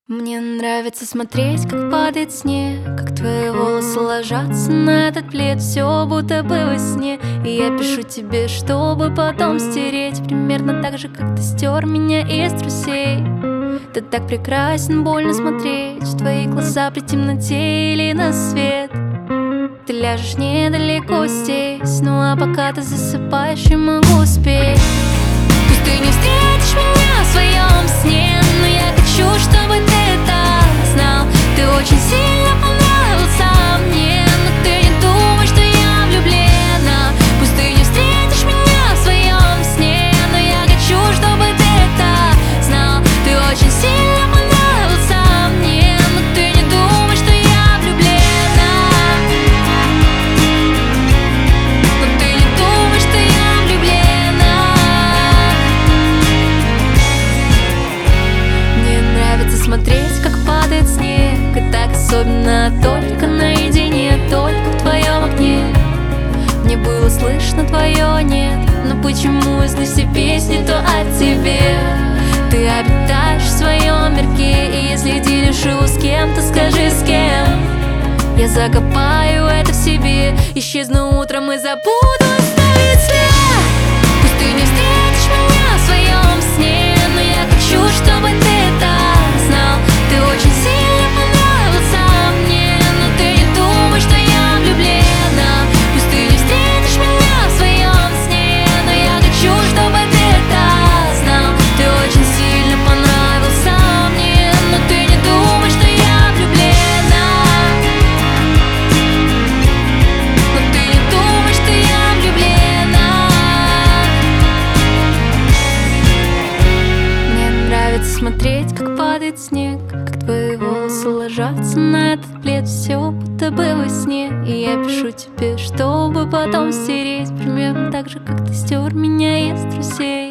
Мне нравится смотреть, как падает снег, как твои волосы ложатся на этот плед. Все будто бы во сне. И я пишу тебе, чтобы потом стереть, примерно так же, как ты стер меня из трусей. Ты так прекрасен, больно смотреть в твои глаза при темноте или на свет. Ты ляжешь недалеко здесь, ну а пока ты засыпаешь, я могу успеть. Пусть ты не встретишь меня в своем сне, но я хочу, чтобы ты это знал. Ты очень сильно понравился мне, но ты не думай, что я влюблена. Пусть ты не встретишь меня в своем сне, но я хочу, чтобы ты это знал. Ты очень сильно понравился мне, но ты не думай, что я влюблена. Но ты не думай, что я влюблена. Мне нравится смотреть, как падает снег, и так особенно только наедине, только в твоем окне. Мне было слышно твое нет, но почему, если все песни, то о тебе? Ты обитаешь в своем мирке, и если делишь его с кем-то, скажи с кем. Я закопаю это в себе, исчезну утром и забуду оставить след. Пусть ты не встретишь меня в своем сне, но я хочу, чтобы ты это знал. Ты очень сильно понравился мне, но ты не думай, что я влюблена. Пусть ты не встретишь меня в своем сне, но я хочу, чтобы ты это знал. Ты очень сильно понравился мне, но ты не думай, что я влюблена. Но ты не думай, что я влюблена. Мне нравится смотреть, как падает снег, как твои волосы ложатся на этот плед. Все будто бы во сне. И я пишу тебе, чтобы потом стереть, примерно так же, как ты стер меня из трусей.